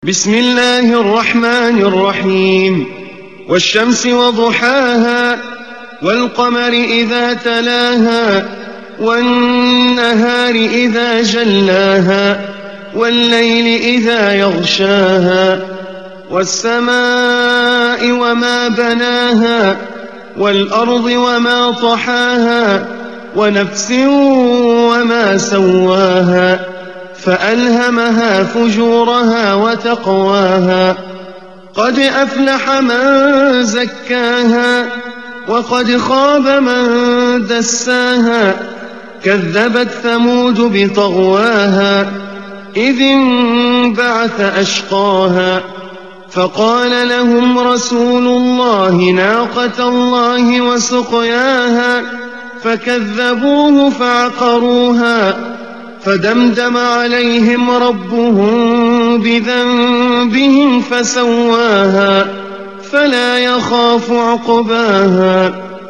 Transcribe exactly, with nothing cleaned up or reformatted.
بسم الله الرحمن الرحيم والشمس وضحاها والقمر إذا تلاها والنهار إذا جلاها والليل إذا يغشاها والسماء وما بناها والأرض وما طحاها ونفس وما سواها فألهمها فجورها وتقواها قد أفلح من زكاها وقد خاب من دساها كذبت ثمود بطغواها إذ انبعث أشقاها فقال لهم رسول الله ناقة الله وسقياها فكذبوه فعقروها فدمدم عليهم ربهم بذنبهم فسواها فلا يخاف عقباها